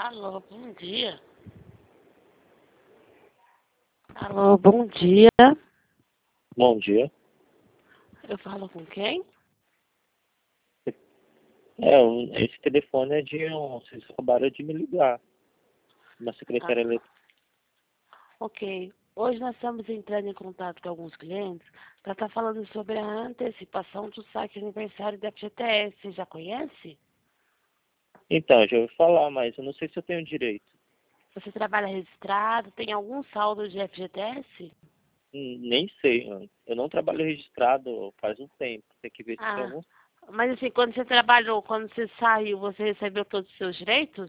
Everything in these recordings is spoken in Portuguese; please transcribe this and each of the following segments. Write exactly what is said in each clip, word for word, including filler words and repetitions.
Alô, bom dia. Alô, bom dia. Bom dia. Eu falo com quem? É, um- esse telefone é de um. Vocês acabaram de me ligar. Uma secretária Ah, eletrônica. ok. Hoje nós estamos entrando em contato com alguns clientes para estar falando sobre a antecipação do saque aniversário da F G T S. Você já conhece? Então, já ouvi falar, mas eu não sei se eu tenho direito. Você trabalha registrado? Tem algum saldo de F G T S? Hum, Nem sei. Mano. Eu não trabalho registrado faz um tempo. Tem que ver se tem Ah, algum. mas assim, quando você trabalhou, quando você saiu, você recebeu todos os seus direitos?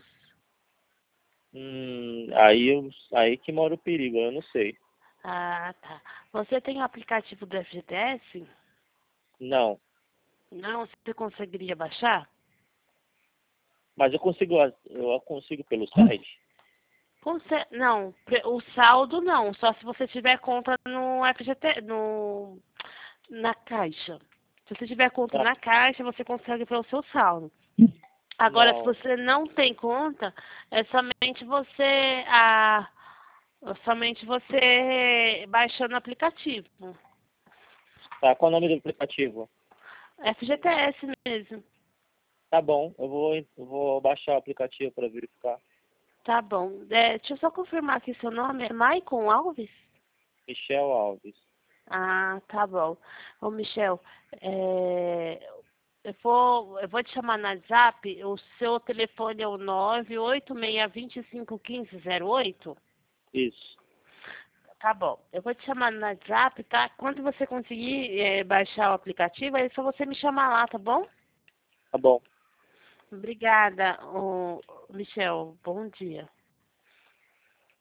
Hum, aí, eu, aí que mora o perigo, eu não sei. Ah, tá. Você tem o aplicativo do F G T S? Não. Não, você conseguiria baixar? Mas eu consigo, eu consigo pelo site? Conse- Não, pre- o saldo não, só se você tiver conta no F G T, no, na Caixa. Se você tiver conta Ah, na Caixa, você consegue ver o seu saldo. Agora, se não. você não tem conta, é somente você, a, somente você baixando o aplicativo. Tá, qual é o nome do aplicativo? F G T S mesmo. Tá bom, eu vou, eu vou baixar o aplicativo para verificar. Tá bom. É, deixa eu só confirmar aqui seu nome. É Maicon Alves? Michel Alves. Ah, tá bom. Ô, Michel, é, eu vou, eu vou te chamar no WhatsApp. O seu telefone é o nove oito seis dois cinco um cinco zero oito? Isso. Tá bom. Eu vou te chamar no WhatsApp, tá? Quando você conseguir é, baixar o aplicativo, é só você me chamar lá, tá bom? Tá bom. Obrigada, ô, Michel. Bom dia.